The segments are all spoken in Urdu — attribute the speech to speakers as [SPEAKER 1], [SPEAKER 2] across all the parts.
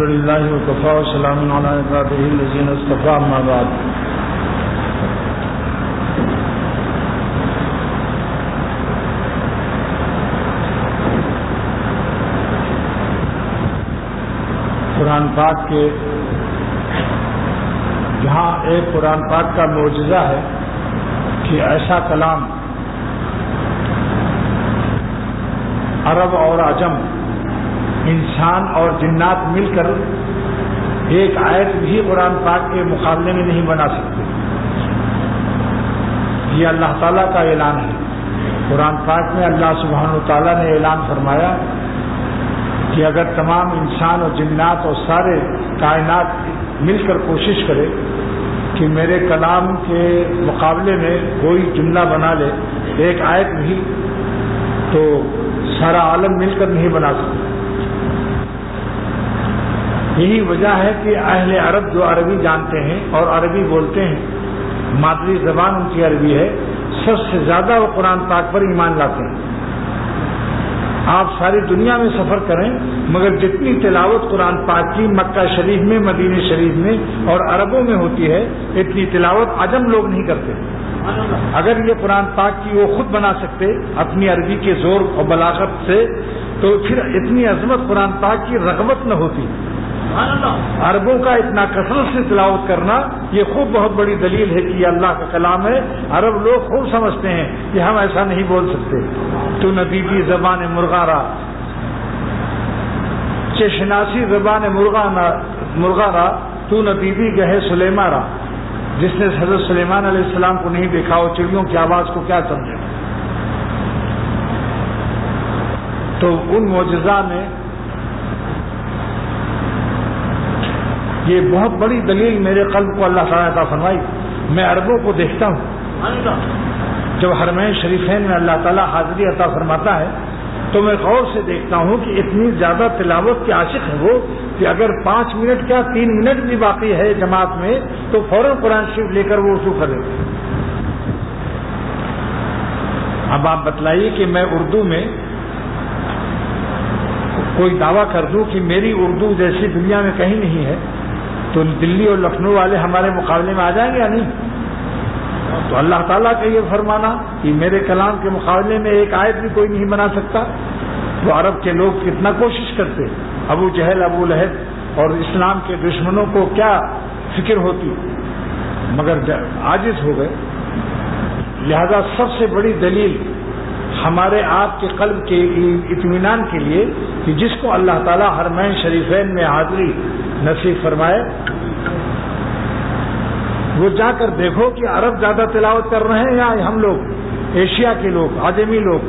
[SPEAKER 1] للہ وکفی وسلام علی عبادہ الذین اصطفی اما بعد. قرآن پاک کے یہاں ایک قرآن پاک کا معجزہ ہے کہ ایسا کلام عرب اور عجم، انسان اور جنات مل کر ایک آیت بھی قرآن پاک کے مقابلے میں نہیں بنا سکتے. یہ اللہ تعالیٰ کا اعلان ہے. قرآن پاک میں اللہ سبحانہ وتعالیٰ نے اعلان فرمایا کہ اگر تمام انسان اور جنات اور سارے کائنات مل کر کوشش کرے کہ میرے کلام کے مقابلے میں کوئی جملہ بنا لے، ایک آیت بھی، تو سارا عالم مل کر نہیں بنا سکتا. یہی وجہ ہے کہ اہل عرب جو عربی جانتے ہیں اور عربی بولتے ہیں، مادری زبان ان کی عربی ہے، سب سے زیادہ وہ قرآن پاک پر ایمان لاتے ہیں. آپ ساری دنیا میں سفر کریں مگر جتنی تلاوت قرآن پاک کی مکہ شریف میں، مدینہ شریف میں اور عربوں میں ہوتی ہے، اتنی تلاوت عجم لوگ نہیں کرتے. اگر یہ قرآن پاک کی وہ خود بنا سکتے اپنی عربی کے زور اور بلاغت سے، تو پھر اتنی عظمت قرآن پاک کی رغبت نہ ہوتی. عربوں کا اتنا کثرت سے تلاوت کرنا یہ خوب بہت بڑی دلیل ہے کہ یہ اللہ کا کلام ہے. عرب لوگ خوب سمجھتے ہیں کہ ہم ایسا نہیں بول سکتے. تو نبی بھی زبان مرغا را چشناسی زبان مرغا را تو نبی بھی گہے سلیما را. جس نے حضرت سلیمان علیہ السلام کو نہیں دیکھا وہ چڑیوں کی آواز کو کیا سمجھے. تو ان معجزہ میں یہ بہت بڑی دلیل میرے قلب کو اللہ تعالیٰ عطا فرمائی. میں عربوں کو دیکھتا ہوں جب حرمین شریفین میں اللہ تعالیٰ حاضری عطا فرماتا ہے تو میں غور سے دیکھتا ہوں کہ اتنی زیادہ تلاوت کے عاشق ہیں وہ کہ اگر 5 منٹ کیا 3 منٹ بھی باقی ہے جماعت میں تو فوراً قرآن شریف لے کر وہ وضو کر لیتے ہیں. اب آپ بتلائیے کہ میں اردو میں کوئی دعویٰ کر دوں کہ میری اردو جیسی دنیا میں کہیں نہیں ہے تو دلی اور لکھنؤ والے ہمارے مقابلے میں آ جائیں گے یا نہیں؟ تو اللہ تعالیٰ کا یہ فرمانا کہ میرے کلام کے مقابلے میں ایک آیت بھی کوئی نہیں بنا سکتا. تو عرب کے لوگ کتنا کوشش کرتے، ابو جہل، ابو لہب اور اسلام کے دشمنوں کو کیا فکر ہوتی، مگر عاجز ہو گئے. لہذا سب سے بڑی دلیل ہمارے آپ کے قلب کے اطمینان کے لیے کہ جس کو اللہ تعالیٰ حرمین شریفین میں حاضری نصیب فرمائے وہ جا کر دیکھو کہ عرب زیادہ تلاوت کر رہے ہیں یا ہم لوگ ایشیا کے لوگ، عجمی لوگ.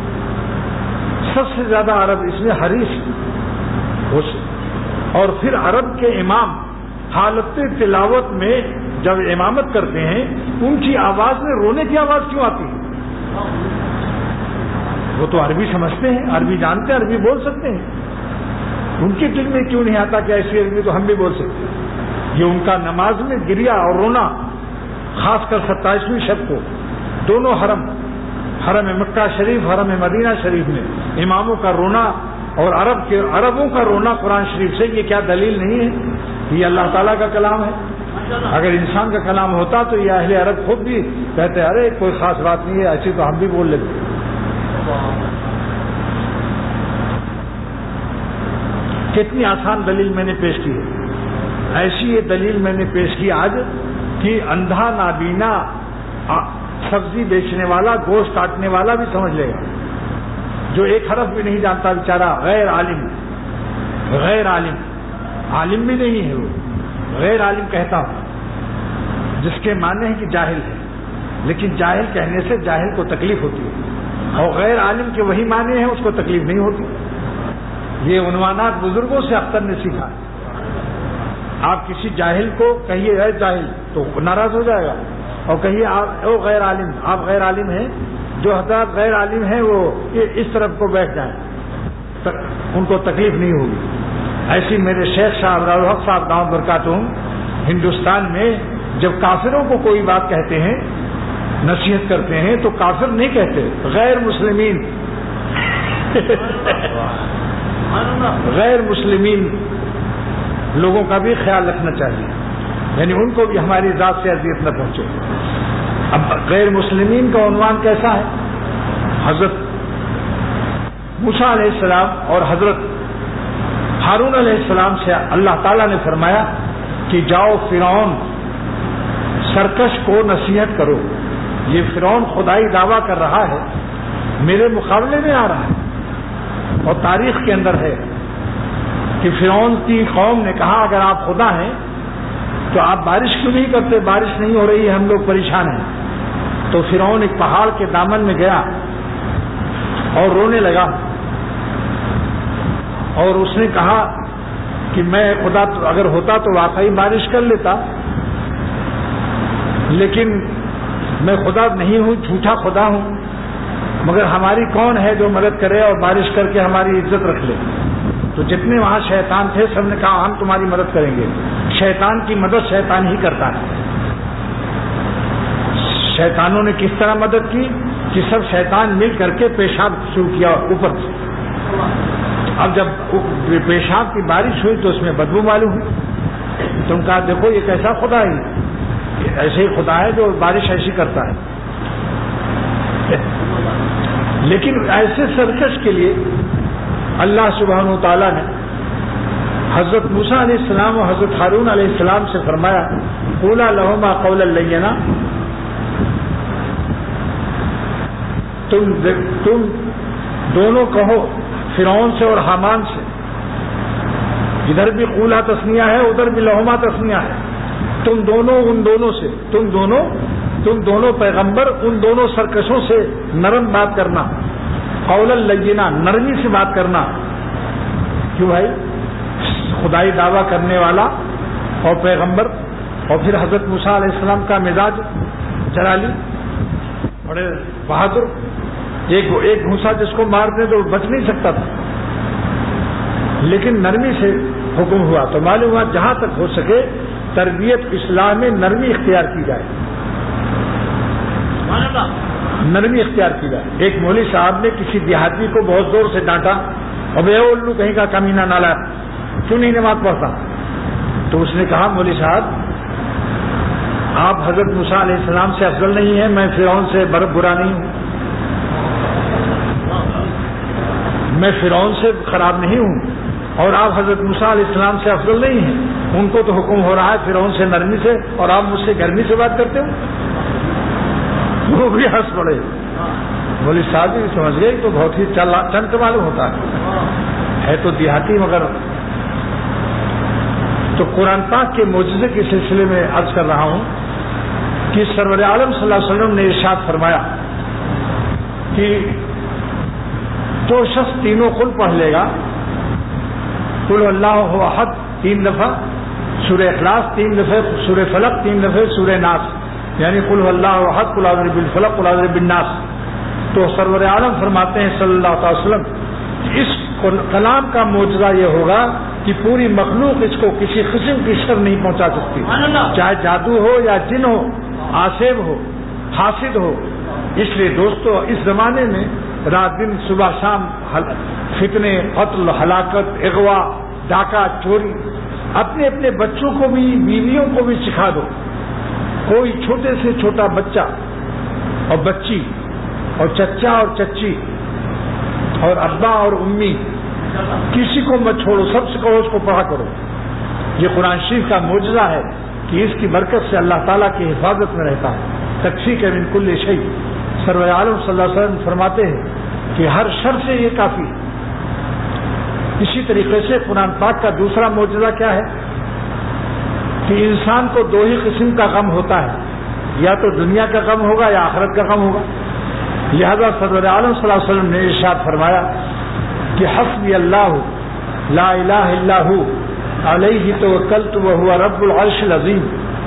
[SPEAKER 1] سب سے زیادہ عرب اس میں حریص. اور پھر عرب کے امام حالت تلاوت میں جب امامت کرتے ہیں ان کی آواز میں رونے کی آواز کیوں آتی ہے؟ وہ تو عربی سمجھتے ہیں، عربی جانتے ہیں، عربی بول سکتے ہیں. ان کے دل میں کیوں نہیں آتا کہ ایسی عربی تو ہم بھی بول سکتے ہیں؟ یہ ان کا نماز میں گریا اور رونا، خاص کر 27ویں شب کو دونوں حرم مکہ شریف، حرم مدینہ شریف میں اماموں کا رونا اور عربوں کا رونا قرآن شریف سے، یہ کیا دلیل نہیں ہے؟ یہ اللہ تعالیٰ کا کلام ہے. اگر انسان کا کلام ہوتا تو یہ اہل عرب خود بھی کہتے ارے کوئی خاص بات نہیں ہے، ایسی تو ہم بھی بول لیتے. کتنی آسان دلیل میں نے پیش کی ہے. ایسی یہ دلیل میں نے پیش کی آج کہ اندھا نابینا سبزی بیچنے والا، گوشت کاٹنے والا بھی سمجھ لے گا، جو ایک حرف بھی نہیں جانتا بیچارہ، غیر عالم عالم بھی نہیں ہے، وہ غیر عالم کہتا ہوں جس کے معنی ہے کہ جاہل ہے. لیکن جاہل کہنے سے جاہل کو تکلیف ہوتی ہے اور غیر عالم کے وہی معنی ہیں اس کو تکلیف نہیں ہوتی. یہ عنوانات بزرگوں سے اختر نے سیکھا. آپ کسی جاہل کو کہیے اے جاہل تو ناراض ہو جائے گا، اور کہیے آپ او غیر عالم، آپ غیر عالم ہیں. جو حضرات غیر عالم ہیں وہ اس طرف کو بیٹھ جائیں، ان کو تکلیف نہیں ہوگی. ایسی میرے شیخ صاحب راحت صاحب دامت برکاتہم ہندوستان میں جب کافروں کو کوئی بات کہتے ہیں، نصیحت کرتے ہیں، تو کافر نہیں کہتے، غیر مسلمین غیر مسلمین لوگوں کا بھی خیال رکھنا چاہیے، یعنی ان کو بھی ہماری ذات سے اذیت نہ پہنچے۔ اب غیر مسلمین کا عنوان کیسا ہے؟ حضرت موسیٰ علیہ السلام اور حضرت ہارون علیہ السلام سے اللہ تعالیٰ نے فرمایا کہ جاؤ فرعون سرکش کو نصیحت کرو، یہ فرعون خدائی دعویٰ کر رہا ہے، میرے مقابلے میں آ رہا ہے، اور تاریخ کے اندر ہے کہ فرعون کی قوم نے کہا اگر آپ خدا ہیں تو آپ بارش کیوں نہیں کرتے، بارش نہیں ہو رہی ہے، ہم لوگ پریشان ہیں۔ تو فرعون ایک پہاڑ کے دامن میں گیا اور رونے لگا، اور اس نے کہا کہ میں خدا اگر ہوتا تو واقعی بارش کر لیتا، لیکن میں خدا نہیں ہوں، جھوٹا خدا ہوں، مگر ہماری کون ہے جو مدد کرے اور بارش کر کے ہماری عزت رکھ لے؟ تو جتنے وہاں شیطان تھے سب نے کہا ہم تمہاری مدد کریں گے۔ شیطان کی مدد شیطان ہی کرتا ہے۔ شیطانوں نے کس طرح مدد کی کہ سب شیطان مل کر کے پیشاب شروع کیا اوپر سے۔ اب جب پیشاب کی بارش ہوئی تو اس میں بدبو معلوم ہوئی، تم کہا دیکھو یہ کیسا خدا ہے، ایسے ہی خدا ہے جو بارش ایسی کرتا ہے۔ لیکن ایسے سرکش کے لیے اللہ سبحانہ وتعالیٰ نے حضرت موسیٰ علیہ السلام اور حضرت ہارون علیہ السلام سے فرمایا قولا لہما قولا لینا، تم دونوں کہو فرعون سے اور حامان سے، ادھر بھی قولا تسنیہ ہے ادھر بھی لہما تسنیہ ہے، تم دونوں ان دونوں سے، تم دونوں پیغمبر ان دونوں سرکشوں سے نرم بات کرنا، قولا لینا نرمی سے بات کرنا۔ کیوں بھائی؟ خدائی دعویٰ کرنے والا اور پیغمبر، اور پھر حضرت موسیٰ علیہ السلام کا مزاج جلالی، بڑے بہادر، ایک گھوسا جس کو مار دے تو بچ نہیں سکتا تھا، لیکن نرمی سے حکم ہوا تو معلوم ہوا جہاں تک ہو سکے تربیت اسلام میں نرمی اختیار کی جائے، نرمی اختیار کی جائے۔ ایک مولوی صاحب نے کسی دیہاتی کو بہت زور سے ڈانٹا، اب اے الو کہیں کا کمینہ نالا کیوں نہیں نماز پڑھتا؟ تو اس نے کہا مولوی صاحب آپ حضرت موسیٰ علیہ السلام سے افضل نہیں ہیں، میں فرعون سے برا نہیں ہوں، میں فرعون سے خراب نہیں ہوں، اور آپ حضرت موسیٰ علیہ السلام سے افضل نہیں ہیں، ان کو تو حکم ہو رہا ہے فرعون سے نرمی سے، اور آپ مجھ سے گرمی سے بات کرتے ہو۔ وہ بھی ہنس پڑے، بولی صاحب جی سمجھ گئے تو بہت ہی چند معلوم ہوتا ہے تو دیہاتی مگر۔ تو قرآن پاک کے معجزے کے سلسلے میں عرض کر رہا ہوں کہ سرور عالم صلی اللہ علیہ وسلم نے ارشاد فرمایا کہ جو شخص تینوں قل پڑھ لے گا، قل اللہ احد 3 دفعہ، سورہ اخلاص 3 دفعہ، سورہ فلق 3 دفعہ، سورہ ناس، یعنی قل اللہ احد، قل اعوذ برب الفلق، قل اعوذ برب الناس، تو سرور عالم فرماتے ہیں صلی اللہ علیہ وسلم اس کلام کا معجزہ یہ ہوگا کہ پوری مخلوق اس کو کسی قسم کی شر نہیں پہنچا سکتی، چاہے جادو ہو یا جن ہو، آسیب ہو، حاسد ہو۔ اس لیے دوستو اس زمانے میں رات دن صبح شام فتنے، قتل، ہلاکت، اغوا، ڈاکہ، چوری، اپنے اپنے بچوں کو بھی بیویوں کو بھی سکھا دو، کوئی چھوٹے سے چھوٹا بچہ اور بچی اور چچا اور چچی اور ابا اور امی کسی کو مت چھوڑو، سب سے کہو اس کو پڑھا کرو۔ یہ قرآن شریف کا معجزہ ہے کہ اس کی برکت سے اللہ تعالیٰ کی حفاظت میں رہتا ہے۔ تکفیک من کل شیء، سرور عالم صلی اللہ علیہ وسلم فرماتے ہیں کہ ہر شر سے یہ کافی ہے۔ اسی طریقے سے قرآن پاک کا دوسرا معجزہ کیا ہے کہ انسان کو 2 ہی قسم کا غم ہوتا ہے، یا تو دنیا کا غم ہوگا یا آخرت کا غم ہوگا۔ لہذا سرور عالم صلی اللہ علیہ وسلم نے ارشاد فرمایا کہ حسبی اللہ لا الہ الا ہو علیہ توکلت وہو رب العرش العظیم،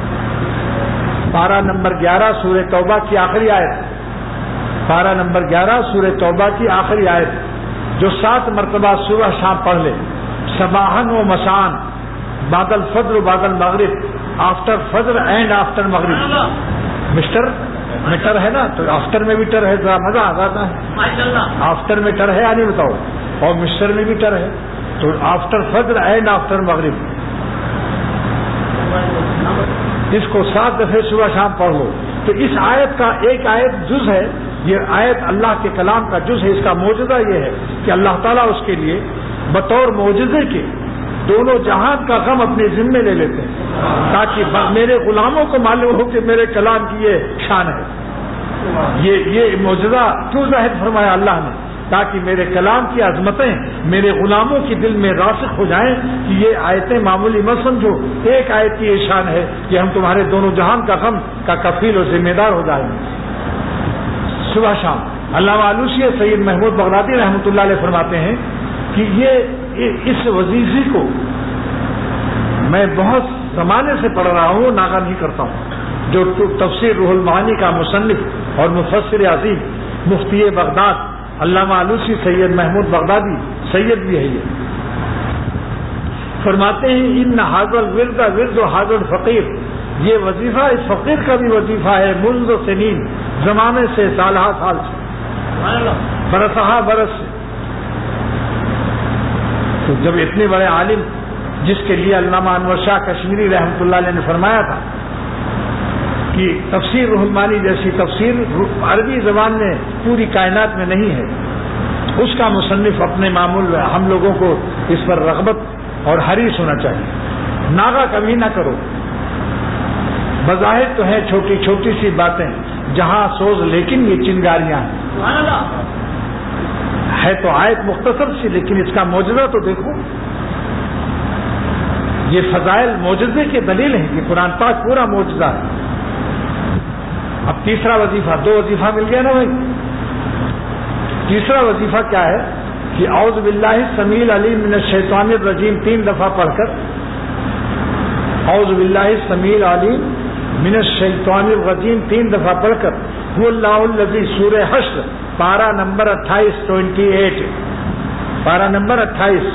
[SPEAKER 1] پارہ نمبر 11 سورہ توبہ کی آخری آیت، پارہ نمبر 11 سورہ توبہ کی آخری آیت، جو 7 مرتبہ صبح شام پڑھ لے، صباحاً و مساءً، بعد الفجر و بعد المغرب، after Fajr and after Maghrib. Mister ہے نا، تو آفٹر میں بھی ٹر ہے، ذرا مزہ آ جاتا ہے۔ آفٹر میں ٹر ہے یا نہیں بتاؤ، اور مسٹر میں بھی ٹر ہے، تو آفٹر فجر اینڈ آفٹر مغرب اس کو 7 دفعے صبح شام پڑھ لو. تو اس آیت کا ایک آیت جز ہے، یہ آیت اللہ کے کلام کا جز ہے. اس کا معجزہ یہ ہے کہ اللہ تعالیٰ اس کے لیے بطور معجزے کے دونوں جہان کا غم اپنے ذمے لے لیتے ہیں، تاکہ میرے غلاموں کو معلوم ہو کہ میرے کلام کی یہ شان ہے. یہ معجزہ کیوں ظاہر فرمایا اللہ نے؟ تاکہ میرے کلام کی عظمتیں میرے غلاموں کی دل میں راسخ ہو جائیں کہ یہ آیتیں معمولی مت سمجھو، ایک آیت کی یہ شان ہے کہ ہم تمہارے دونوں جہان کا غم کا کفیل اور ذمہ دار ہو جائیں گے. صبح شام علامہ آلوسی سید محمود بغدادی رحمۃ اللہ علیہ فرماتے ہیں کہ اس وظیفے کو میں بہت زمانے سے پڑھ رہا ہوں، ناغہ نہیں کرتا ہوں. جو تفسیر روح المعانی کا مصنف اور مفسر عظیم مفتی بغداد علامہ آلوسی سید محمود بغدادی سید بھی ہے، یہ فرماتے ہیں ان حاضر ورد ورد و حاضر فقیر، یہ وظیفہ اس فقیر کا بھی وظیفہ ہے. منذ سنین، زمانے سے، سالہ سال سے، برسہا برس سے. تو جب اتنے بڑے عالم جس کے لیے علامہ انور شاہ کشمیری رحمۃ اللہ علیہ نے فرمایا تھا کہ تفسیر روح المعانی جیسی تفسیر عربی زبان میں پوری کائنات میں نہیں ہے، اس کا مصنف اپنے معمول ہم لوگوں کو اس پر رغبت اور حریص ہونا چاہیے. ناغہ کبھی نہ کرو. بظاہر تو ہیں چھوٹی چھوٹی سی باتیں، جہاں سوز لیکن یہ چنگاریاں ہیں. ہے تو آیت مختصر سی، لیکن اس کا معجزہ تو دیکھو. یہ فضائل معجزے کے دلیل ہیں کہ قرآن پاک پورا معجزہ ہے. اب تیسرا وظیفہ، 2 وظیفہ مل گیا نا بھائی. تیسرا وظیفہ کیا ہے کہ اعوذ باللہ السمیع العلیم من الشیطان الرجیم 3 دفعہ پڑھ کر، اعوذ باللہ السمیع العلیم من الشیطان الرجیم 3 دفعہ پڑھ کر، هو اللہ الذی، سورہ حشر پارہ نمبر 28 28، پارہ نمبر 28.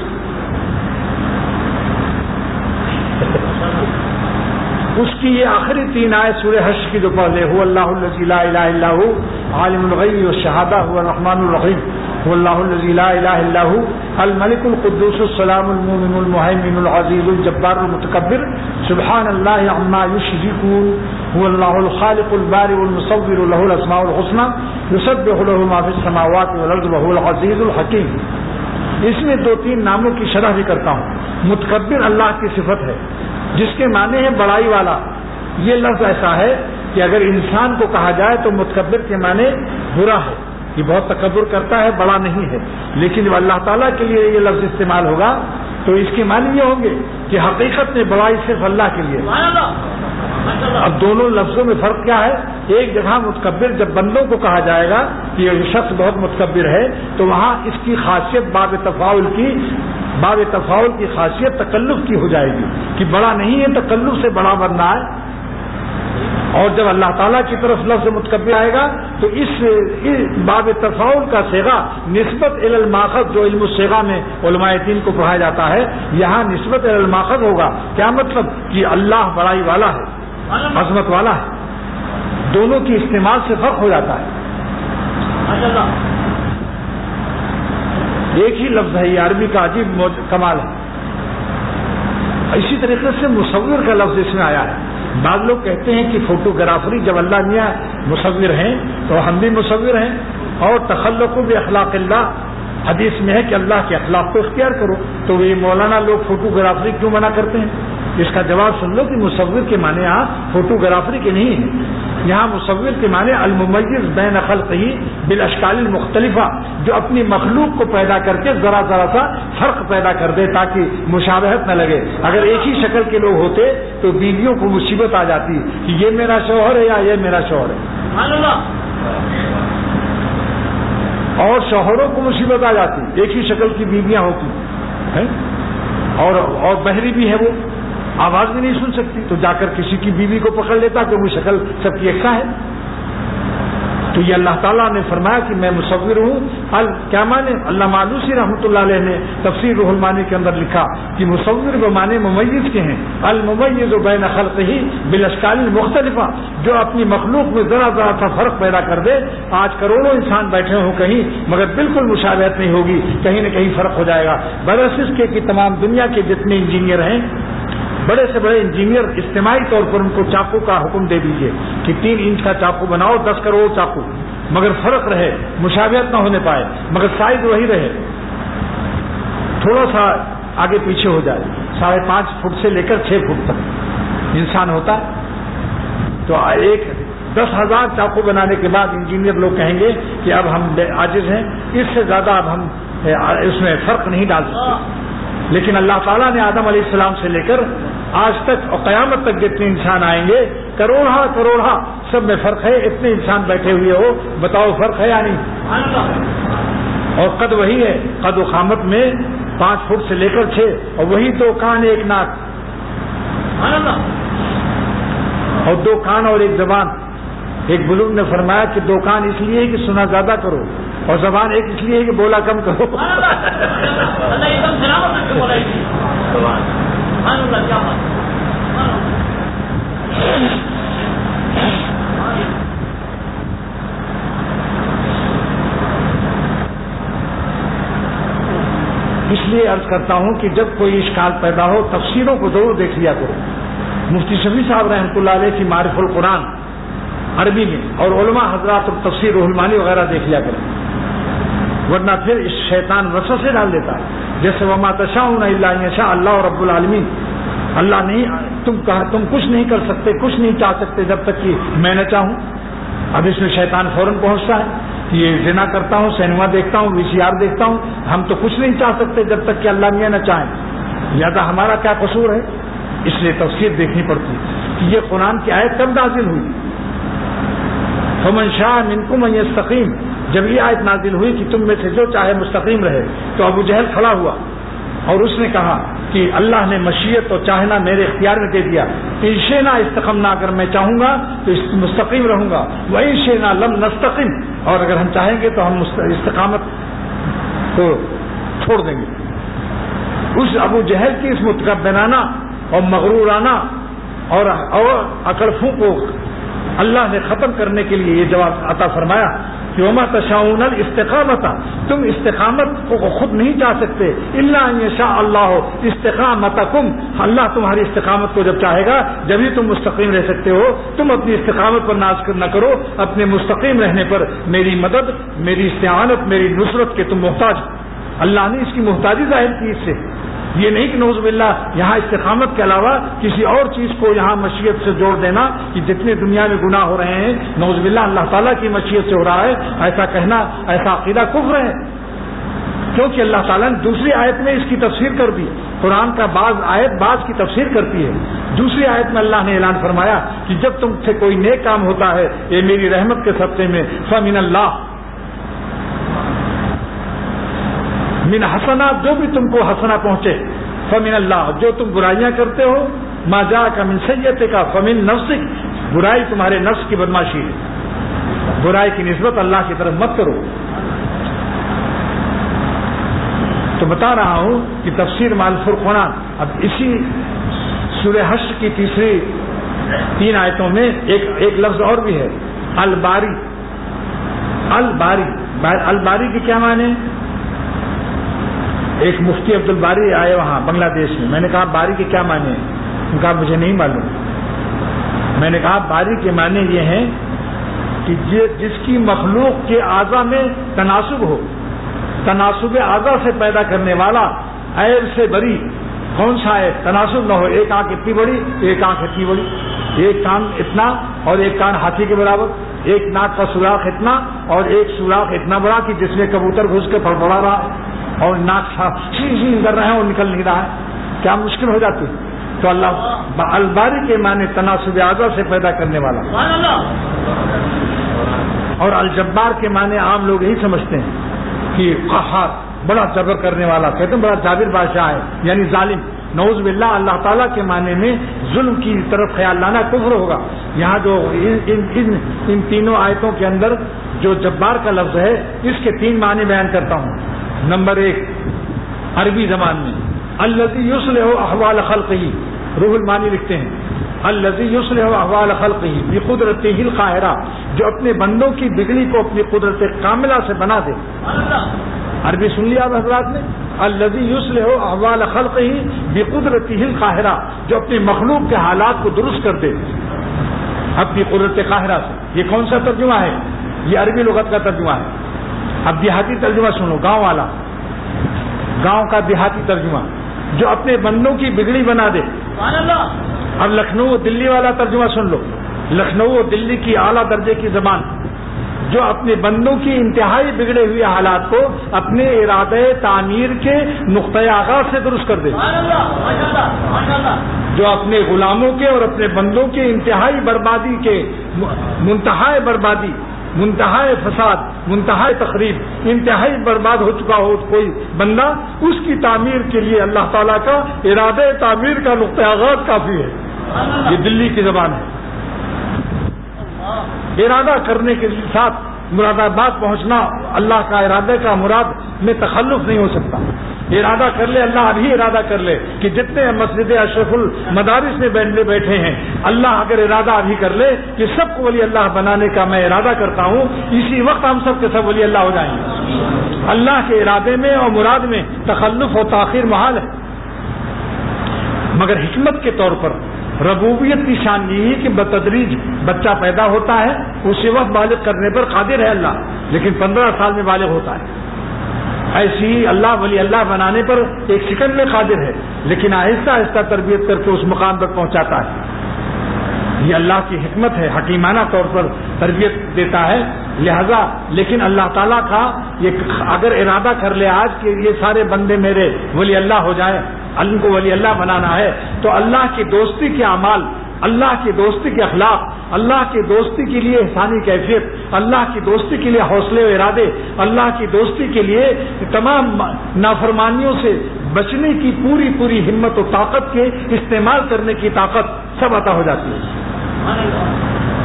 [SPEAKER 1] اس کی یہ آخری 3 آیت سورہ حشر کی جو پڑھ لے، هو اللہ الذی لا الہ الا هو عالم الغیب والشہادہ هو الرحمن الرحیم، هو اللہ الذی لا الہ الا هو الملک القدوس السلام المؤمن المہیمن العزیز الجبار المتکبر سبحان اللہ عما یشرکون، هو اللہ الخالق البارئ المصور له الاسماء الحسنى یسبح له ما فی السماوات والارض وهو العزیز الحکیم. اس میں 2-3 ناموں کی شرح بھی کرتا ہوں. متکبر اللہ کی صفت ہے جس کے معنی ہے بڑائی والا. یہ لفظ ایسا ہے کہ اگر انسان کو کہا جائے تو متکبر کے معنی برا ہے، یہ بہت تکبر کرتا ہے، بڑا نہیں ہے. لیکن جب اللہ تعالیٰ کے لیے یہ لفظ استعمال ہوگا تو اس کے معنی یہ ہوں گے کہ حقیقت میں بڑائی صرف اللہ کے لیے. اب دونوں لفظوں میں فرق کیا ہے؟ ایک جگہ متکبر جب بندوں کو کہا جائے گا کہ یہ شخص بہت متکبر ہے تو وہاں اس کی خاصیت باب تفاعل کی خاصیت تکلف کی ہو جائے گی کہ بڑا نہیں ہے، تکلف سے بڑا بننا ہے. اور جب اللہ تعالیٰ کی طرف لفظ متکبر آئے گا تو اس باب تفاعل کا صیغہ نسبت الی الماخذ، جو علم الصیغہ میں علماء دین کو پڑھایا جاتا ہے، یہاں نسبت الی الماخذ ہوگا. کیا مطلب؟ کہ اللہ بڑائی والا ہے، عظمت والا ہے. دونوں کی استعمال سے فرق ہو جاتا ہے. ایک ہی لفظ ہے، یہ عربی کا عجیب کمال ہے. اسی طریقے سے مصور کا لفظ اس میں آیا ہے. بعض لوگ کہتے ہیں کہ فوٹوگرافری، جب اللہ میاں مصور ہیں تو ہم بھی مصور ہیں، اور تخلق باخلاق اللہ، حدیث میں ہے کہ اللہ کے اخلاق کو اختیار کرو. تو یہ مولانا لوگ فوٹوگرافری کیوں منع کرتے ہیں؟ اس کا جواب سن لو کہ مصور کے معنی یہاں فوٹوگرافری کے نہیں ہیں. یہاں مصور کے معنی الممیز بین خلقہ بالاشکال المختلفہ، جو اپنی مخلوق کو پیدا کر کے ذرا ذرا سا فرق پیدا کر دے تاکہ مشابہت نہ لگے. اگر ایک ہی شکل کے لوگ ہوتے تو بیویوں کو مصیبت آ جاتی کہ یہ میرا شوہر ہے یا یہ میرا شوہر ہے، اور شوہروں کو مصیبت آ جاتی ایک ہی شکل کی بیویاں ہوتی ہیں، اور بہری بھی ہے، وہ آواز بھی نہیں سن سکتی، تو جا کر کسی کی بیوی کو پکڑ لیتا کہ وہ شکل سب کی یکساں ہے. تو یہ اللہ تعالیٰ نے فرمایا کہ میں مصور ہوں. کیا معنی؟ علامہ آلوسی رحمۃ اللہ علیہ نے تفسیر روح المعانی کے اندر لکھا کہ مصور کے معنی ممیز کے ہیں. الممیز بین خلقہ بالاشکال المختلفہ، جو اپنی مخلوق میں ذرا ذرا سا فرق پیدا کر دے. آج کروڑوں انسان بیٹھے ہوں کہیں، مگر بالکل مشابہت نہیں ہوگی، کہیں نہ کہیں فرق ہو جائے گا. برعکس اس کے کہ تمام دنیا کے جتنے انجینئر ہیں بڑے سے بڑے انجینئر اجتماعی طور پر ان کو چاقو کا حکم دے دیجئے کہ 3 انچ کا چاقو بناؤ، 10 کروڑ چاقو، مگر فرق رہے، مشابہت نہ ہونے پائے، مگر سائز وہی رہے، تھوڑا سا آگے پیچھے ہو جائے، 5.5 فٹ سے لے کر 6 فٹ تک انسان ہوتا ہے، تو 10,000 چاقو بنانے کے بعد انجینئر لوگ کہیں گے کہ اب ہم عاجز ہیں، اس سے زیادہ اب ہم اس میں فرق نہیں ڈال سکتے، لیکن اللہ تعالیٰ نے آدم علیہ السلام سے لے کر آج تک اور قیامت تک جتنے انسان آئیں گے کروڑا سب میں فرق ہے، اتنے انسان بیٹھے ہوئے ہو، بتاؤ فرق ہے یا نہیں؟ اور قد وہی ہے، قد و قامت میں 5 فٹ سے لے کر 6، اور وہی 2 کان 1 ناک، اور 2 کان اور 1 زبان۔ ایک بزرگ نے فرمایا کہ 2 کان اس لیے ہے کہ سنا زیادہ کرو، اور زبان ایک اس لیے ہے کہ بولا کم کرو۔ اس لیے عرض کرتا ہوں کہ جب کوئی اشکال پیدا ہو تفسیروں کو ضرور دیکھ لیا کرو۔ مفتی شفیع صاحب رحمۃ اللہ علیہ کی معرف القرآن عربی میں، اور علماء حضرات تفسیر روح المانی وغیرہ دیکھ لیا کرو، ورنہ پھر اس شیطان وسوسے ڈال دیتا ہے، جیسے وما تشاءون الا ان یشاء اللہ رب العالمین، اللہ نہیں، تم کچھ نہیں کر سکتے، کچھ نہیں چاہ سکتے جب تک کہ میں نہ چاہوں۔ اب اس میں شیطان فوراً پہنچتا ہے کہ یہ زنا کرتا ہوں، سینما دیکھتا ہوں، VCR دیکھتا ہوں، ہم تو کچھ نہیں چاہ سکتے جب تک کہ اللہ میاں نہ چاہیں، لہذا ہمارا کیا قصور ہے؟ اس لیے تفسیر دیکھنی پڑتی کہ یہ قرآن کی آیت کب نازل ہوئی؟ فمن شاء منکم ان یستقیم، جب یہ آیت نازل ہوئی کہ تم میں سے جو چاہے مستقیم رہے، تو ابو جہل کھڑا ہوا اور اس نے کہا کہ اللہ نے مشیت اور چاہنا میرے اختیار میں دے دیا، ان شئنا استقمنا، اگر میں چاہوں گا تو مستقیم رہوں گا، وان شئنا لم نستقم، اور اگر ہم چاہیں گے تو ہم استقامت کو چھوڑ دیں گے۔ اس ابو جہل کی اس متکبرانہ اور مغرورانہ اور اکڑفوں کو اللہ نے ختم کرنے کے لیے یہ جواب عطا فرمایا کہ وما تشاؤون الاستقامت، تم استقامت کو خود نہیں چاہ سکتے، الا ان یشاء اللہ استقامتکم، اللہ تمہاری استقامت کو جب چاہے گا جبھی تم مستقیم رہ سکتے ہو۔ تم اپنی استقامت پر ناز نہ کرو، اپنے مستقیم رہنے پر میری مدد، میری استعانت، میری نصرت کے تم محتاج۔ اللہ نے اس کی محتاجی ظاہر کی اس سے، یہ نہیں کہ نعوذ باللہ یہاں استقامت کے علاوہ کسی اور چیز کو یہاں مشیت سے جوڑ دینا کہ جتنے دنیا میں گناہ ہو رہے ہیں نعوذ باللہ اللہ تعالیٰ کی مشیت سے ہو رہا ہے، ایسا کہنا، ایسا عقیدہ کفر ہے، کیونکہ اللہ تعالیٰ نے دوسری آیت میں اس کی تفسیر کر دی۔ قرآن کا بعض آیت بعض کی تفسیر کرتی ہے۔ دوسری آیت میں اللہ نے اعلان فرمایا کہ جب تم سے کوئی نیک کام ہوتا ہے یہ میری رحمت کے صدقے میں، فمن اللہ، من حسنات، جو بھی تم کو حسنہ پہنچے، فمن اللہ، جو تم برائیاں کرتے ہو، ما جاءک من سیئتک فمن نفسک، برائی تمہارے نفس کی بدماشی ہے، برائی کی نسبت اللہ کی طرف مت کرو۔ تو بتا رہا ہوں کہ تفسیر مع الفرقان، اب اسی سورہ حشر کی تیسری 3 آیتوں میں ایک لفظ اور بھی ہے، الباری۔ الباری کے کیا معنی؟ ایک مفتی عبد الباری آئے وہاں بنگلہ دیش میں، میں نے کہا باری کے کیا معنی ہیں؟ ان کا مجھے نہیں معلوم۔ میں نے کہا باری کے معنی یہ ہیں کہ جس کی مخلوق کے اعضاء میں تناسب ہو، تناسب اعضاء سے پیدا کرنے والا، عیب سے بری۔ کون سا ہے؟ تناسب نہ ہو، ایک آنکھ اتنی بڑی، ایک آنکھ اتنی بڑی، ایک کان اتنا اور ایک کان ہاتھی کے برابر، ایک ناک کا سوراخ اتنا اور ایک سوراخ اتنا بڑا کہ جس میں کبوتر گھس کے پڑپڑا رہا ہے، اور ناک کر رہے ہیں اور نکل نہیں رہا ہے، کیا مشکل ہو جاتی ہے؟ تو اللہ الباری کے معنی تناسب اعضاء سے پیدا کرنے والا، اور الجبار کے معنی عام لوگ یہی سمجھتے ہیں کہ قہار، بڑا جبر کرنے والا، کہتے ہیں بڑا جابر بادشاہ ہے، یعنی ظالم۔ نعوذ باللہ اللہ تعالیٰ کے معنی میں ظلم کی طرف خیال لانا کفر ہوگا۔ یہاں جو ان تینوں آیتوں کے اندر جو جبار کا لفظ ہے اس کے 3 معنی بیان کرتا ہوں۔ نمبر 1 عربی زبان میں الذی یصلح احوال خلقہ، روح المانی لکھتے ہیں الذی یصلح احوال خلقہ بقدرتہ القاہرہ، جو اپنے بندوں کی بگڑی کو اپنی قدرت کاملہ سے بنا دے۔ عربی سن لیا اب حضرات نے؟ الذی یصلح احوال خلقہ بقدرتہ القاہرہ، جو اپنی مخلوق کے حالات کو درست کر دے اپنی قدرت قاہرہ سے۔ یہ کون سا ترجمہ ہے؟ یہ عربی لغت کا ترجمہ ہے۔ اب دیہاتی ترجمہ سنو، گاؤں والا، گاؤں کا دیہاتی ترجمہ، جو اپنے بندوں کی بگڑی بنا دے۔ اب لکھنؤ دلی والا ترجمہ سن لو، لکھنؤ اور دلی کی اعلیٰ درجے کی زبان، جو اپنے بندوں کی انتہائی بگڑے ہوئے حالات کو اپنے ارادے تعمیر کے نقطۂ آغاز سے درست کر دے، جو اپنے غلاموں کے اور اپنے بندوں کے انتہائی بربادی کے، منتہائی بربادی، منتہائی فساد، منتہائی تخریب، انتہائی برباد ہو چکا ہو کوئی بندہ، اس کی تعمیر کے لیے اللہ تعالیٰ کا ارادہ تعمیر کا نقطۂ آغاز کافی ہے۔ یہ دلی کی زبان ہے۔ ارادہ کرنے کے ساتھ مراد آباد پہنچنا اللہ کا ارادہ کا مراد میں تخلف نہیں ہو سکتا۔ ارادہ کر لے اللہ، ابھی ارادہ کر لے کہ جتنے مسجد اشرف المدارس میں بیٹھے ہیں، اللہ اگر ارادہ ابھی کر لے کہ سب کو ولی اللہ بنانے کا میں ارادہ کرتا ہوں، اسی وقت ہم سب کے سب ولی اللہ ہو جائیں گے۔ اللہ کے ارادے میں اور مراد میں تخلف و تاخیر محال ہے، مگر حکمت کے طور پر ربوبیت کی شان یہ ہے کہ بتدریج بچہ پیدا ہوتا ہے، اسی وقت بالغ کرنے پر قادر ہے اللہ، لیکن 15 سال میں بالغ ہوتا ہے۔ ایسی ہی اللہ ولی اللہ بنانے پر 1 سیکنڈ میں قادر ہے، لیکن آہستہ آہستہ تربیت کر کے اس مقام تک پہنچاتا ہے۔ یہ اللہ کی حکمت ہے، حکیمانہ طور پر تربیت دیتا ہے۔ لہذا لیکن اللہ تعالیٰ کا یہ اگر ارادہ کر لے آج کہ یہ سارے بندے میرے ولی اللہ ہو جائیں، ان کو ولی اللہ بنانا ہے، تو اللہ کی دوستی کے اعمال، اللہ کی دوستی کے اخلاق، اللہ کی دوستی کے لیے احسانی کیفیت، اللہ کی دوستی کے لیے حوصلے و ارادے، اللہ کی دوستی کے لیے تمام نافرمانیوں سے بچنے کی پوری پوری ہمت و طاقت کے استعمال کرنے کی طاقت سب عطا ہو جاتی ہے۔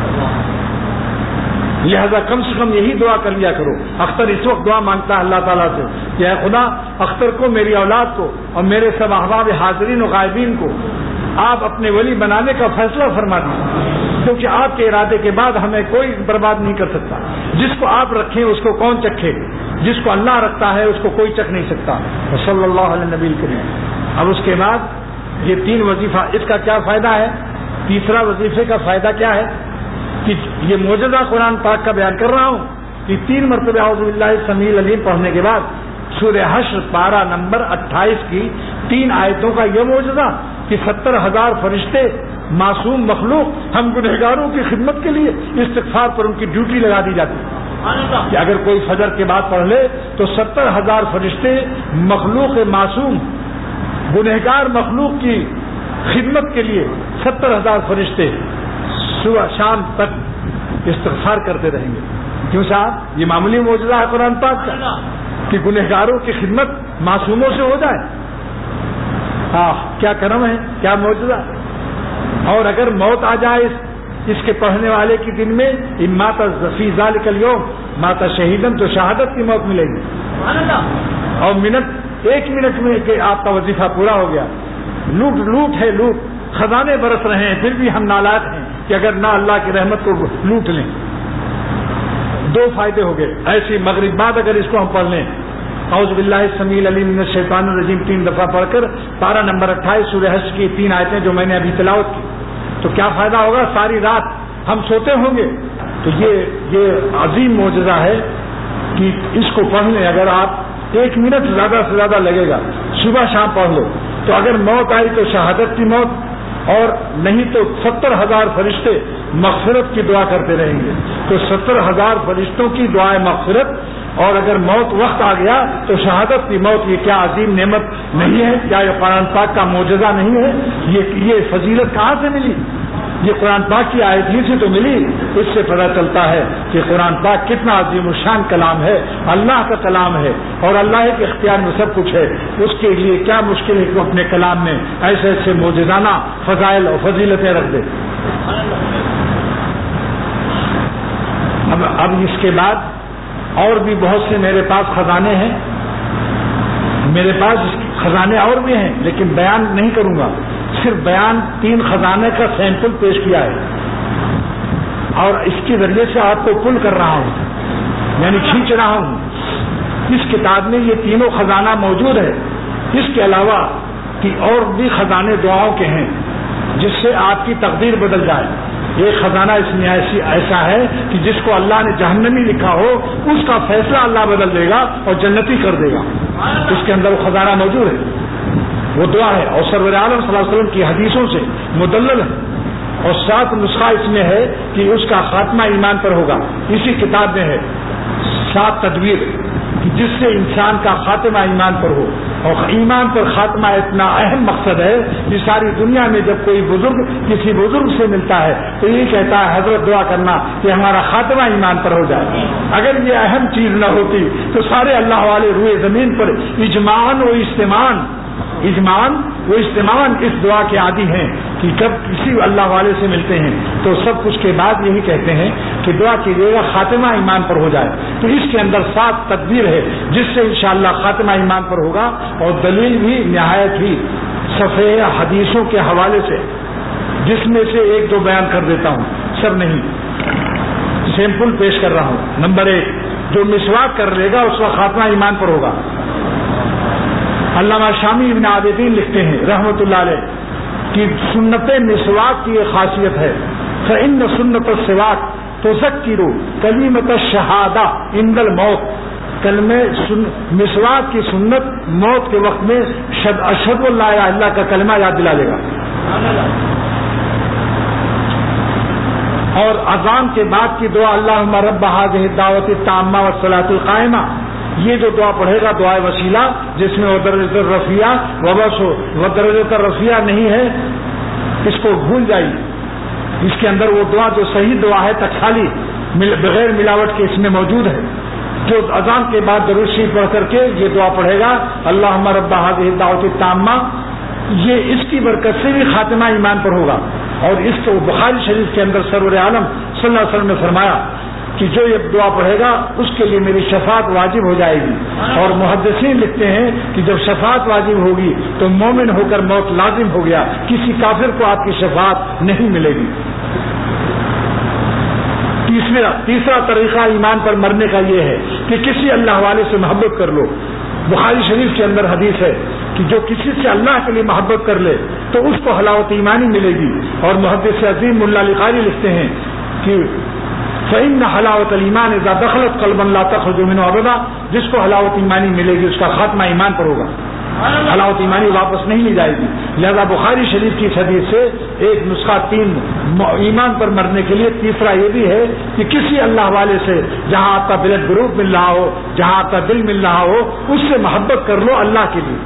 [SPEAKER 1] لہذا کم سے کم یہی دعا کر لیا کرو۔ اختر اس وقت دعا مانگتا ہے اللہ تعالیٰ سے کہ اے خدا، اختر کو، میری اولاد کو اور میرے سب احباب حاضرین و غائبین کو آپ اپنے ولی بنانے کا فیصلہ فرما دیجیے، کیونکہ آپ کے ارادے کے بعد ہمیں کوئی برباد نہیں کر سکتا۔ جس کو آپ رکھیں اس کو کون چکھے؟ جس کو اللہ رکھتا ہے اس کو کوئی چکھ نہیں سکتا۔ صلی اللہ علیہ نبی الکریم۔ اب اس کے بعد یہ 3 وظیفہ، اس کا کیا فائدہ ہے؟ تیسرا وظیفے کا فائدہ کیا ہے کہ یہ معجزہ قرآن پاک کا بیان کر رہا ہوں کہ 3 مرتبہ اعوذ باللہ السمیع العلیم پڑھنے کے بعد سورہ حشر پارہ نمبر 28 کی 3 آیتوں کا یہ معجزہ کہ 70,000 فرشتے معصوم مخلوق ہم گنہگاروں کی خدمت کے لیے استغفار پر ان کی ڈیوٹی لگا دی جاتی ہے کہ اگر کوئی فجر کے بعد پڑھ لے تو 70,000 فرشتے مخلوق معصوم گنہگار مخلوق کی خدمت کے لیے 70,000 فرشتے صبح شام تک استغفار کرتے رہیں گے۔ کیوں صاحب؟ یہ معمولی معجزہ ہے قرآن پاک کا کہ گنہگاروں کی خدمت معصوموں سے ہو جائے۔ کیا کرم ہے، کیا معجزہ۔ اور اگر موت آ جائے اس کے پڑھنے والے کی دن میں، ماتا فی ذالک الیوم ماتا شہیدن، تو شہادت کی موت ملے گی۔ اور 1 منٹ میں کہ آپ کا وظیفہ پورا ہو گیا۔ لوٹ ہے لوٹ، خزانے برس رہے ہیں، پھر بھی ہم نالائق ہیں کہ اگر نہ اللہ کی رحمت کو لوٹ لیں۔ 2 فائدے ہو گئے۔ ایسی مغرب بعد اگر اس کو ہم پڑھ لیں، اعوذ باللہ السمیع العلیم من الشیطان الرجیم 3 دفعہ پڑھ کر پارہ نمبر 28 سورہ حشر کی 3 آیتیں جو میں نے ابھی تلاوت کی، تو کیا فائدہ ہوگا؟ ساری رات ہم سوتے ہوں گے۔ تو یہ عظیم معجزہ ہے کہ اس کو پڑھ لیں۔ اگر آپ 1 منٹ زیادہ سے زیادہ لگے گا، صبح شام پڑھ لو، تو اگر موت آئی تو شہادت کی موت، اور نہیں تو 70,000 فرشتے مغفرت کی دعا کرتے رہیں گے۔ تو 70,000 فرشتوں کی دعائیں مغفرت، اور اگر موت وقت آ گیا تو شہادت کی موت، یہ کیا عظیم نعمت نہیں ہے؟ کیا یہ قرآن پاک کا معجزہ نہیں ہے؟ یہ فضیلت کہاں سے ملی؟ یہ قرآن پاک کی آیت ہی سے تو ملی۔ اس سے پتہ چلتا ہے کہ قرآن پاک کتنا عظیم الشان کلام ہے، اللہ کا کلام ہے، اور اللہ کے اختیار میں سب کچھ ہے۔ اس کے لیے کیا مشکل ہے کہ وہ اپنے کلام میں ایسے ایسے معجزانہ فضائل اور فضیلتیں رکھ دے۔ اب اس کے بعد اور بھی بہت سے میرے پاس خزانے ہیں، میرے پاس خزانے اور بھی ہیں، لیکن بیان نہیں کروں گا، صرف بیان 3 خزانے کا سیمپل پیش کیا ہے، اور اس کے ذریعے سے آپ کو پل کر رہا ہوں، یعنی کھینچ رہا ہوں اس کتاب میں یہ تینوں خزانہ موجود ہے. اس کے علاوہ کہ اور بھی خزانے دعاؤں کے ہیں جس سے آپ کی تقدیر بدل جائے. ایک خزانہ اس میں ایسا ہے کہ جس کو اللہ نے جہنمی لکھا ہو اس کا فیصلہ اللہ بدل دے گا اور جنتی کر دے گا. اس کے اندر وہ خزانہ موجود ہے, وہ دعا ہے, اور سرور عالم صلی اللہ علیہ وسلم کی حدیثوں سے مدلل ہے. اور 7 نسخہ اس میں ہے کہ اس کا خاتمہ ایمان پر ہوگا. اسی کتاب میں ہے 7 تدبیر جس سے انسان کا خاتمہ ایمان پر ہو. اور ایمان پر خاتمہ اتنا اہم مقصد ہے کہ ساری دنیا میں جب کوئی بزرگ کسی بزرگ سے ملتا ہے تو یہ کہتا ہے حضرت دعا کرنا کہ ہمارا خاتمہ ایمان پر ہو جائے. اگر یہ اہم چیز نہ ہوتی تو سارے اللہ والے روئے زمین پر اجماعاً و اجتماعاً اس دعا کے عادی ہیں کہ جب کسی اللہ والے سے ملتے ہیں تو سب کچھ کے بعد یہی کہتے ہیں کہ دعا کیجیے گا خاتمہ ایمان پر ہو جائے. تو اس کے اندر 7 تدبیر ہے جس سے انشاءاللہ خاتمہ ایمان پر ہوگا. اور دلیل بھی نہایت ہی صفحہ حدیثوں کے حوالے سے, جس میں سے 1-2 بیان کر دیتا ہوں, سب نہیں, سیمپل پیش کر رہا ہوں. نمبر 1, جو مسواک کر لے گا اس کا خاتمہ ایمان پر ہوگا. علامہ شامی ابن عابدین لکھتے ہیں رحمۃ اللہ علیہ کہ سنت مسواک کی ایک خاصیت ہے. فإن سنت السواک تذکر کلمۃ الشہادہ عند الموت. مسواک کی سنت موت کے وقت میں اشہد ان لا الہ الا اللہ کا کلمہ یاد دلا لے گا. اور اذان کے بعد کی دعا اللہم رب ھذہ الدعوۃ التامہ والصلاۃ القائمہ, یہ جو دعا پڑھے گا دعائے وسیلہ جس میں درجۃ الرفیع وبس ہو, وہ درجۃ الرفیع نہیں ہے اس کو بھول جائیے. اس کے اندر وہ دعا جو صحیح دعا ہے تکھالی بغیر ملاوٹ کے اس میں موجود ہے. جو اذان کے بعد درود شریف پڑھ کر کے یہ دعا پڑھے گا اللہم رب ھذہ الدعوۃ التامہ, یہ اس کی برکت سے بھی خاتمہ ایمان پر ہوگا. اور اس کو بخاری شریف کے اندر سرور عالم صلی اللہ علیہ وسلم نے فرمایا کہ جو یہ دعا پڑھے گا اس کے لیے میری شفاعت واجب ہو جائے گی. اور محدثین لکھتے ہیں کہ جب شفاعت واجب ہوگی تو مومن ہو کر موت لازم ہو گیا, کسی کافر کو آپ کی شفاعت نہیں ملے گی. تیسرا طریقہ ایمان پر مرنے کا یہ ہے کہ کسی اللہ والے سے محبت کر لو. بخاری شریف کے اندر حدیث ہے کہ جو کسی سے اللہ کے لیے محبت کر لے تو اس کو حلاوت ایمانی ملے گی. اور محدث عظیم ملا علی قاری لکھتے ہیں کہ فإن حلاوت الایمان اذا دخلت قلبا لا تخرج منه ابدا, جس کو حلاوت ایمانی ملے گی اس کا خاتمہ ایمان پر ہوگا, حلاوت ایمانی واپس نہیں لی جائے گی. لہذا بخاری شریف کی حدیث سے ایک نسخہ 3 ایمان پر مرنے کے لیے. تیسرا یہ بھی ہے کہ کسی اللہ والے سے جہاں آپ کا بلڈ گروپ مل رہا ہو, جہاں آپ کا دل مل رہا ہو, اس سے محبت کر لو اللہ کے لیے.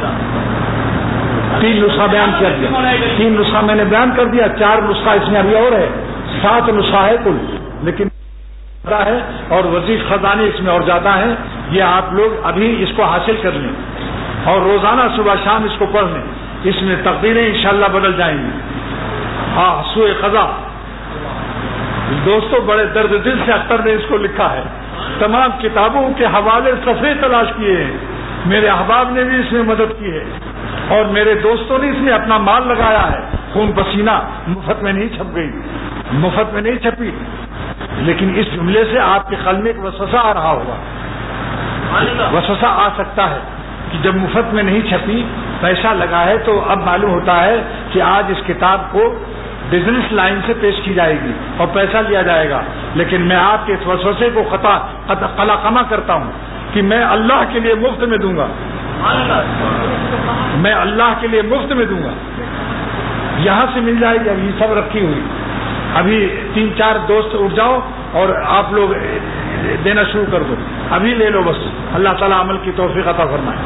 [SPEAKER 1] 3 نسخہ بیان کر دیا, 3 نسخہ میں نے بیان کر دیا, 4 نسخہ اس میں ابھی اور ہے, 7 نسخہ ہے کل, لیکن ہے اور وزیر خزانے اس میں اور زیادہ ہیں. یہ آپ لوگ ابھی اس کو حاصل کر لیں اور روزانہ صبح شام اس کو پڑھ لیں, اس میں تقدیریں انشاءاللہ بدل جائیں گی. سوئے قضا دوستوں بڑے درد دل سے اختر نے اس کو لکھا ہے, تمام کتابوں کے حوالے صفحے تلاش کیے ہیں, میرے احباب نے بھی اس میں مدد کی ہے اور میرے دوستوں نے اس میں اپنا مال لگایا ہے. خون پسینہ, مفت میں نہیں چھپ گئی, مفت میں نہیں چھپی, لیکن اس جملے سے آپ کے قلب میں ایک وسوسہ آ رہا ہوگا, وسوسہ آ سکتا ہے کہ جب مفت میں نہیں چھپی پیسہ لگا ہے تو اب معلوم ہوتا ہے کہ آج اس کتاب کو بزنس لائن سے پیش کی جائے گی اور پیسہ لیا جائے گا. لیکن میں آپ کے اس وسوسے کو قلقمہ کرتا ہوں کہ میں اللہ کے لیے مفت میں دوں گا, میں اللہ کے لیے مفت میں دوں گا. یہاں سے مل جائے گی, ابھی سب رکھی ہوئی, ابھی 3-4 دوست اٹھ جاؤ اور آپ لوگ دینا شروع کر دو, ابھی لے لو بس. اللہ تعالیٰ عمل کی توفیق عطا فرمائے.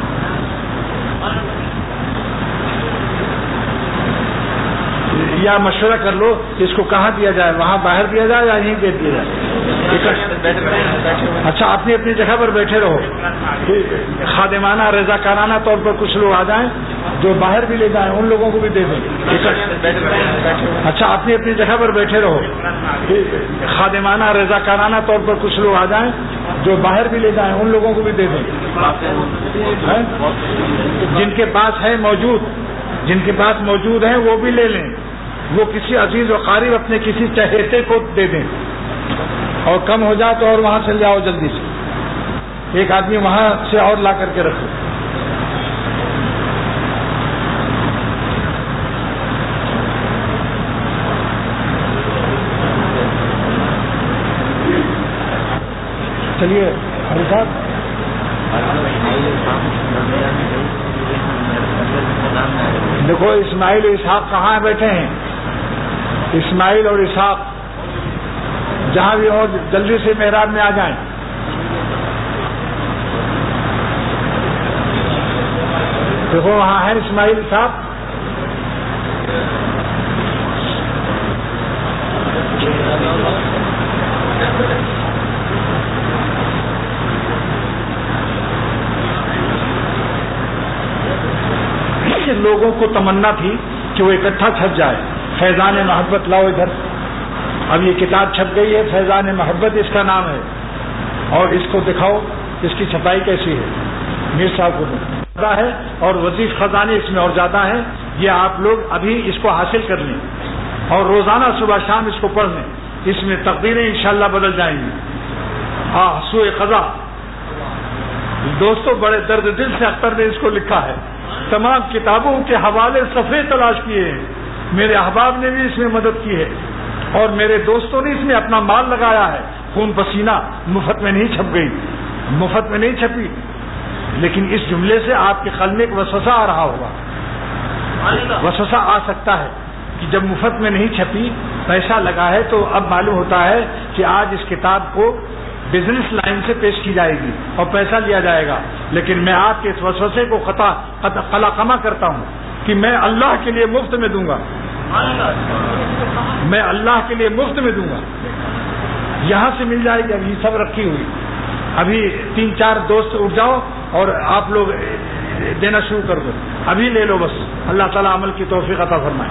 [SPEAKER 1] یا مشورہ کر لو اس کو کہاں دیا جائے, وہاں باہر دیا جائے یا یہیں دے دیا جائے. اچھا اپنی اپنی جگہ پر بیٹھے رہو, خادمانہ رضاکارانہ طور پر کچھ لوگ آ جائیں, جو باہر بھی لے جائیں ان لوگوں کو بھی دے دیں. اچھا اپنی اپنی جگہ پر بیٹھے رہو, خادمانہ رضاکارانہ طور پر کچھ لوگ آ جائیں, جو باہر بھی لے جائیں ان لوگوں کو بھی دے دیں. جن کے پاس ہے موجود, جن کے پاس موجود ہیں وہ بھی لے لیں, وہ کسی عزیز و قریب اپنے کسی چہیتے کو دے دیں, اور کم ہو جائے تو اور وہاں چل جاؤ جلدی سے. ایک آدمی وہاں سے اور لا کر کے رکھو. چلیے علی صاحب. دیکھو اسماعیل اور اسحاق کہاں بیٹھے ہیں؟ اسماعیل اور اسحاق جہاں بھی ہو جلدی سے محراب میں آ جائیں. دیکھو وہاں ہے اسماعیل صاحب. لوگوں کو تمنا تھی کہ وہ اکٹھا چھپ جائے. فیضان محبت لاؤ ادھر. اب یہ کتاب چھپ گئی ہے، فیضان محبت اس کا نام ہے، اور اس کو دکھاؤ اس کی چھپائی کیسی ہے. میر صاحب کو زیادہ ہے اور وظیف خزانے اس میں اور زیادہ ہیں. یہ آپ لوگ ابھی اس کو حاصل کر لیں اور روزانہ صبح شام اس کو پڑھ لیں. اس میں تقدیریں انشاءاللہ بدل جائیں گی. ہاں سوئے قضا. دوستوں بڑے درد دل سے اختر نے اس کو لکھا ہے. تمام کتابوں کے حوالے صفحے تلاش کیے ہیں. میرے احباب نے بھی اس میں مدد کی ہے اور میرے دوستوں نے اس میں اپنا مال لگایا ہے. خون پسینہ. مفت میں نہیں چھپ گئی، مفت میں نہیں چھپی. لیکن اس جملے سے آپ کے قلب میں ایک وسوسہ آ رہا ہوگا. وسوسہ آ سکتا ہے کہ جب مفت میں نہیں چھپی، پیسہ لگا ہے، تو اب معلوم ہوتا ہے کہ آج اس کتاب کو بزنس لائن سے پیش کی جائے گی اور پیسہ لیا جائے گا. لیکن میں آپ کے اس وسوسے کو قلقمہ کرتا ہوں کہ میں اللہ کے لیے مفت میں دوں گا. میں اللہ کے لیے مفت میں دوں گا. یہاں سے مل جائے گی. ابھی سب رکھی ہوئی. ابھی 3-4 دوست اٹھ جاؤ اور آپ لوگ دینا شروع کر دو. ابھی لے لو بس. اللہ تعالیٰ عمل کی توفیق عطا فرمائے.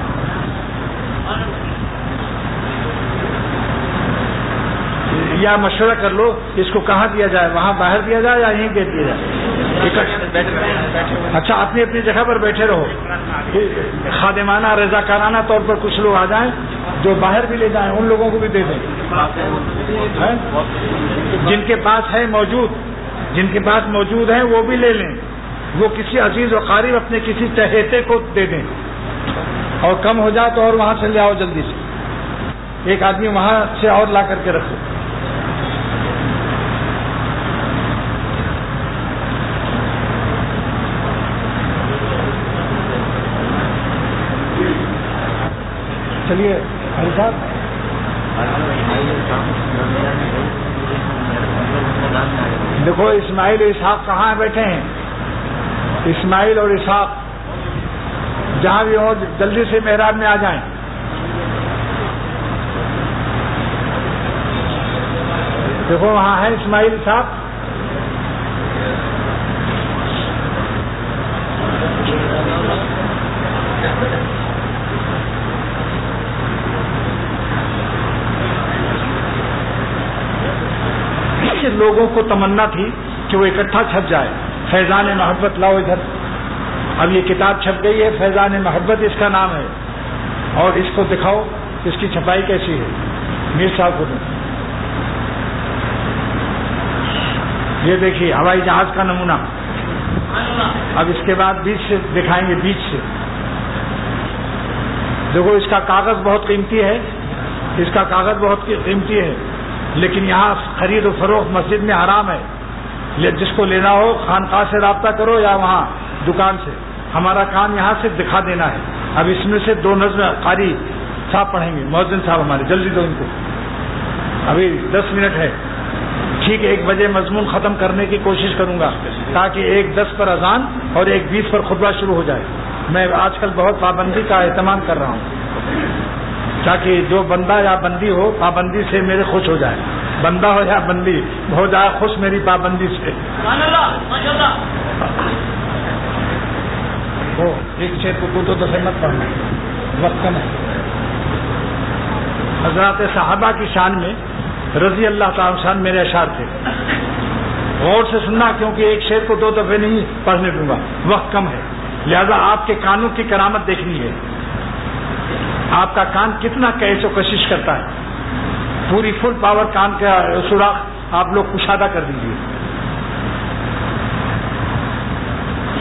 [SPEAKER 1] یا مشورہ کر لو اس کو کہاں دیا جائے، وہاں باہر دیا جائے یا یہیں دے دیا جائے. اچھا اپنی اپنی جگہ پر بیٹھے رہو. خادمانہ رضاکارانہ طور پر کچھ لوگ آ جائیں جو باہر بھی لے جائیں، ان لوگوں کو بھی دے دیں. جن کے پاس ہے موجود ہیں وہ بھی لے لیں. وہ کسی عزیز و قریب اپنے کسی چہیتے کو دے دیں. اور کم ہو جائے تو اور وہاں سے لے آؤ جلدی سے. ایک آدمی وہاں سے اور لا کر کے رکھو. چلیے علی صاحب. دیکھو اسماعیل اور اسحاق کہاں بیٹھے ہیں؟ اسماعیل اور اسحاق جہاں بھی ہو جلدی سے محراب میں آ جائیں. دیکھو وہاں ہے اسماعیل صاحب. لوگوں کو تمنا تھی کہ وہ اکٹھا چھپ جائے. فیضان محبت لاؤ ادھر. اب یہ کتاب چھپ گئی ہے، فیضان محبت اس کا نام ہے، اور اس کو دکھاؤ اس کی چھپائی کیسی ہے. میر صاحب کو دو. یہ دیکھیے ہوائی جہاز کا نمونہ. اب اس کے بعد بیچ سے دکھائیں گے. بیچ سے دیکھو اس کا کاغذ بہت قیمتی ہے. اس کا کاغذ بہت قیمتی ہے، لیکن یہاں خرید و فروخت مسجد میں حرام ہے. جس کو لینا ہو خانقاہ سے رابطہ کرو یا وہاں دکان سے. ہمارا کام یہاں سے دکھا دینا ہے. اب اس میں سے 2 نظم قاری صاحب پڑھیں گے. مؤذن صاحب ہمارے جلدی دو ان کو. ابھی 10 منٹ ہے. ٹھیک 1 بجے مضمون ختم کرنے کی کوشش کروں گا تاکہ 1:10 پر اذان اور 1:20 پر خطبہ شروع ہو جائے. میں آج کل بہت پابندی کا اہتمام کر رہا ہوں تاکہ جو بندہ یا بندی ہو پابندی سے میرے خوش ہو جائے. بندہ ہو یا بندی ہو جائے خوش میری پابندی سے. وہ ایک شعر کو 2 دفعے مت پڑھنا، وقت کم ہے. حضرات صحابہ کی شان میں رضی اللہ تعالیٰ شان میرے اشعار تھے. غور سے سننا کیونکہ ایک شعر کو 2 دفعے نہیں پڑھنے دوں گا، وقت کم ہے. لہذا آپ کے کانوں کی کرامت دیکھنی ہے. آپ کا کان کتنا کیش و کشش کرتا ہے. پوری فل پاور کان کا سوراخ آپ لوگ کشادہ کر دیجیے.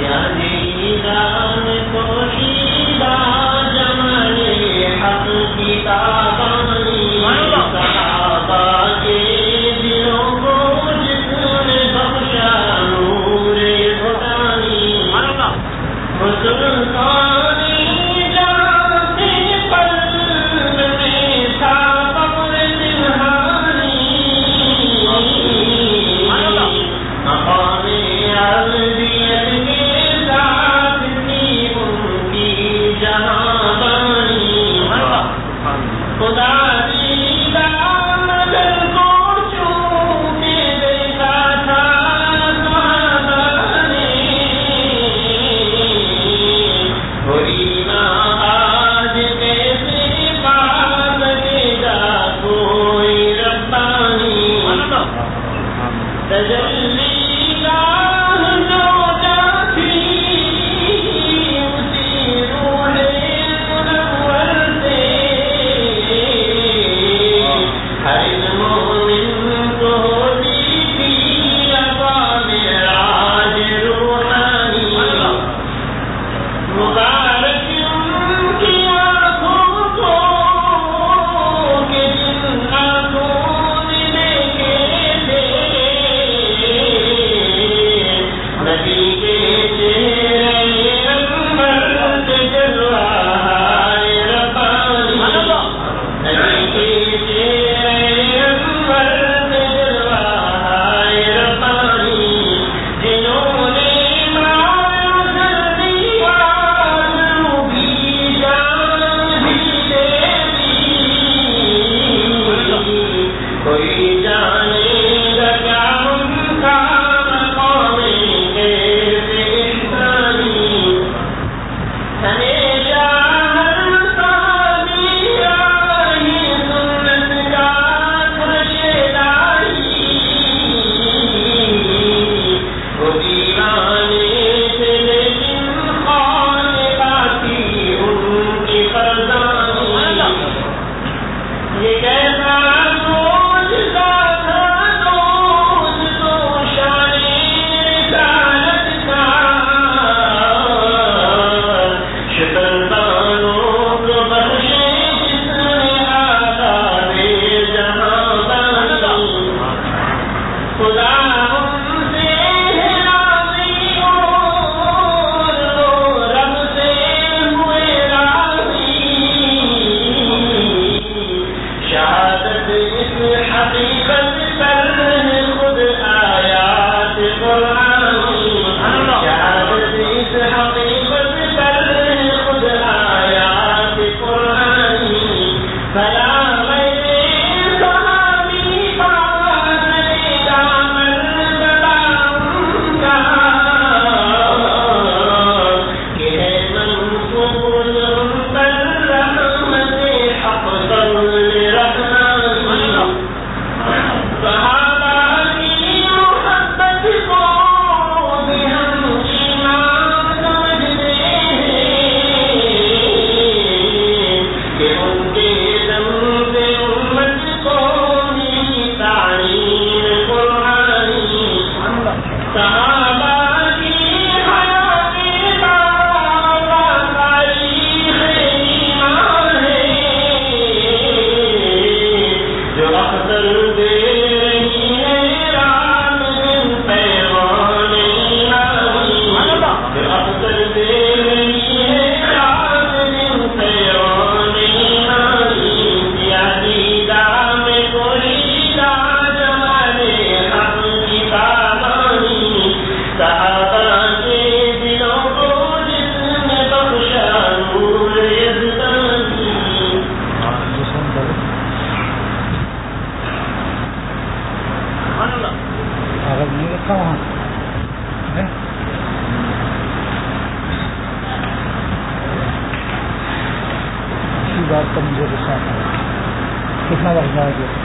[SPEAKER 1] کتنا وقت جائے گا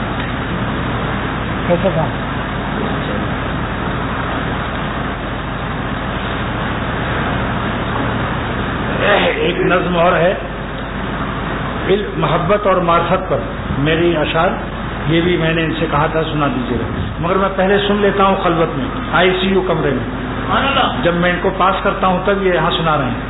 [SPEAKER 1] کیسے کام ایک نظم اور ہے محبت اور معرفت پر میری اشعار، یہ بھی میں نے ان سے کہا تھا سنا دیجیے گا، مگر میں پہلے سن لیتا ہوں خلوت میں ICU کمرے میں. جب میں ان کو پاس کرتا ہوں تب یہ یہاں سنا رہے ہیں.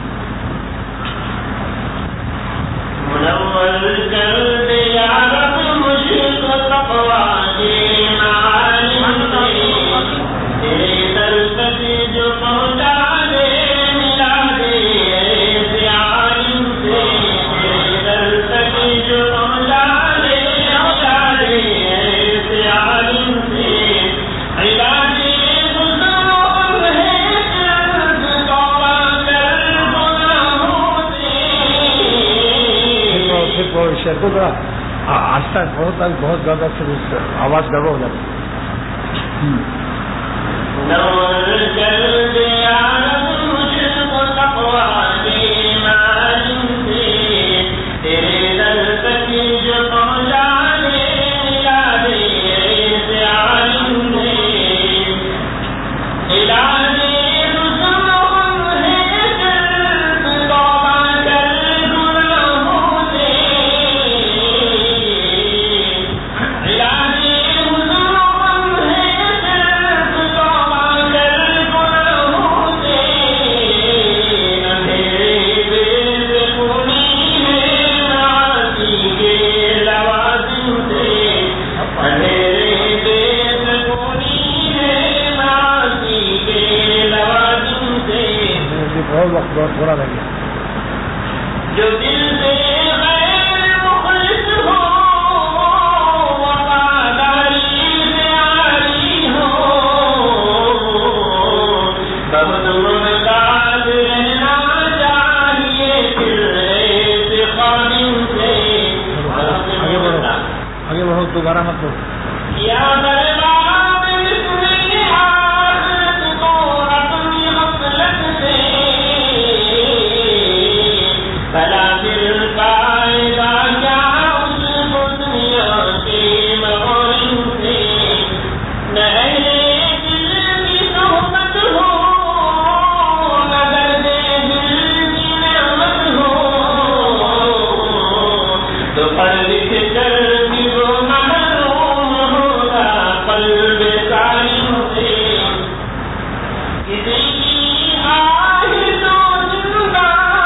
[SPEAKER 1] شہر کو ذرا آہستہ بہت زیادہ سے آواز گڑبڑ ہو جاتی بہت برا لگے.
[SPEAKER 2] جو دل سے غیر مخلص ہو وفاداری سے عاری ہو بہت ممتاز رہنا چاہیے پھر ایسے قانون سے.
[SPEAKER 1] آگے بڑھو دوبارہ مت بولو.
[SPEAKER 2] یا دربار مسلم آخرت کو اپنی غفلت سے بلا پھر پائے گا کیا اس کو دنیا کے مغرب سے. نہ اہل دل کی صحبت ہو نہ درد دل کی نعمت ہو تو پر لکھ کر بھی وہ محروم ہوگا قلب سالم سے. کسی کی آہ تو زندہ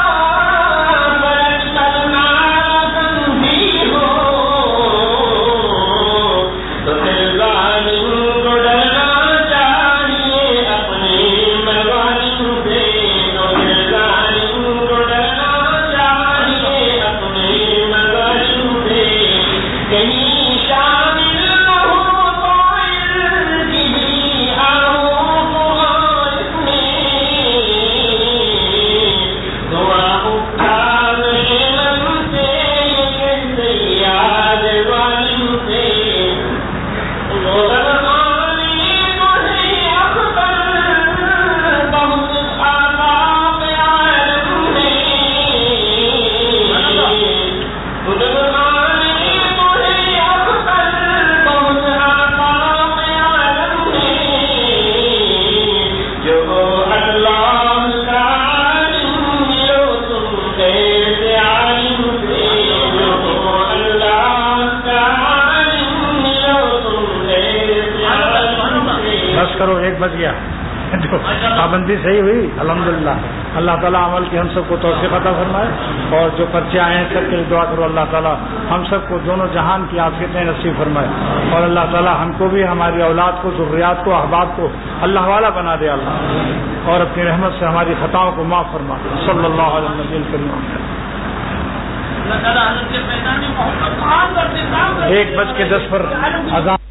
[SPEAKER 1] کرو. 1 بج گیا. پابندی صحیح ہوئی الحمدللہ. اللہ تعالیٰ عمل کی ہم سب کو توفیق عطا فرمائے اور جو پرچے آئے ہیں سب کے لیے دعا کرو اللہ تعالیٰ ہم سب کو دونوں جہان کی عافیتیں نصیب فرمائے اور اللہ تعالیٰ ہم کو بھی ہماری اولاد کو ذریات کو احباب کو اللہ والا بنا دے اللہ اور اپنی رحمت سے ہماری خطاؤں کو معاف فرما. صلی اللہ علیہ وسلم. 1:10 پر اذان